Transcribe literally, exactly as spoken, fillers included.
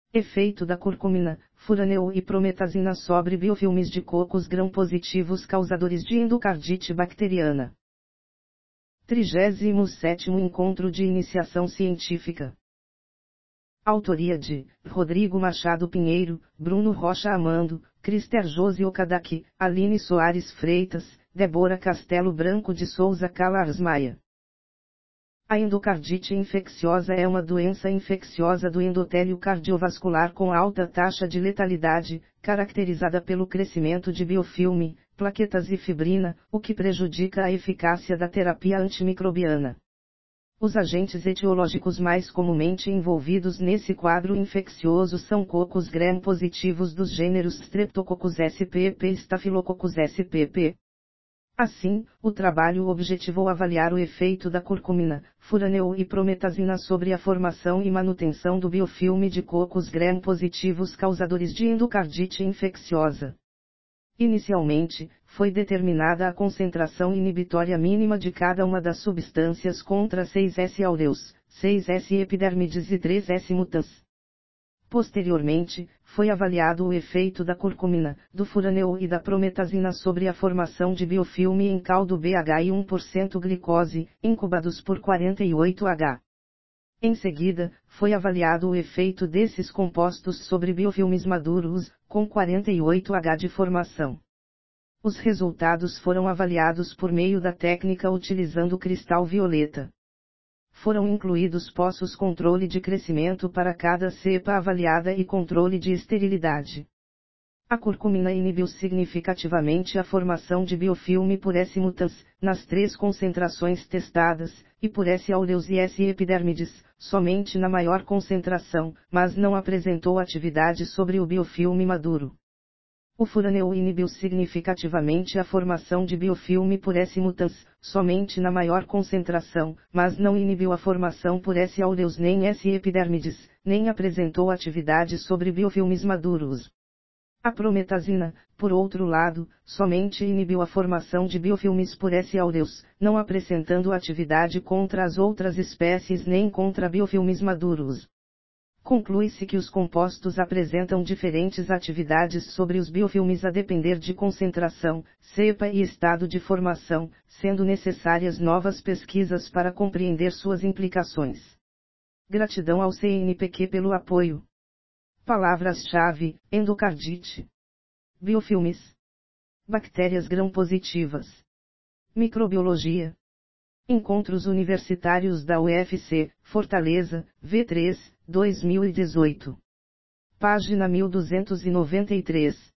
Efeito da curcumina, furanil e prometazina sobre biofilmes de cocos gram-positivos causadores de endocardite bacteriana. trigésimo sétimo Encontro de Iniciação Científica. Autoria de Rodrigo Machado Pinheiro, Bruno Rocha Amando, Crister Josi Okadaki, Aline Soares Freitas, Débora Castelo Branco de Souza Calars Maia. A endocardite infecciosa é uma doença infecciosa do endotélio cardiovascular com alta taxa de letalidade, caracterizada pelo crescimento de biofilme, plaquetas e fibrina, o que prejudica a eficácia da terapia antimicrobiana. Os agentes etiológicos mais comumente envolvidos nesse quadro infeccioso são cocos gram-positivos dos gêneros Streptococcus spp e Staphylococcus spp. Assim, o trabalho objetivou avaliar o efeito da curcumina, furanil e prometazina sobre a formação e manutenção do biofilme de cocos gram-positivos causadores de endocardite infecciosa. Inicialmente, foi determinada a concentração inibitória mínima de cada uma das substâncias contra seis S aureus, seis S epidermidis e três S mutans. Posteriormente, foi avaliado o efeito da curcumina, do furanil e da prometazina sobre a formação de biofilme em caldo B H e um por cento glicose, incubados por quarenta e oito horas. Em seguida, foi avaliado o efeito desses compostos sobre biofilmes maduros, com quarenta e oito horas de formação. Os resultados foram avaliados por meio da técnica utilizando cristal violeta. Foram incluídos poços controle de crescimento para cada cepa avaliada e controle de esterilidade. A curcumina inibiu significativamente a formação de biofilme por S mutans, nas três concentrações testadas, e por S aureus e S epidermidis, somente na maior concentração, mas não apresentou atividade sobre o biofilme maduro. O furanil inibiu significativamente a formação de biofilme por S mutans, somente na maior concentração, mas não inibiu a formação por S aureus nem S epidermidis, nem apresentou atividade sobre biofilmes maduros. A prometazina, por outro lado, somente inibiu a formação de biofilmes por S aureus, não apresentando atividade contra as outras espécies nem contra biofilmes maduros. Conclui-se que os compostos apresentam diferentes atividades sobre os biofilmes a depender de concentração, cepa e estado de formação, sendo necessárias novas pesquisas para compreender suas implicações. Gratidão ao C N P Q pelo apoio. Palavras-chave: endocardite, biofilmes, bactérias gram-positivas, microbiologia. Encontros Universitários da U F C, Fortaleza, V três, dois mil e dezoito. Página mil duzentos e noventa e três.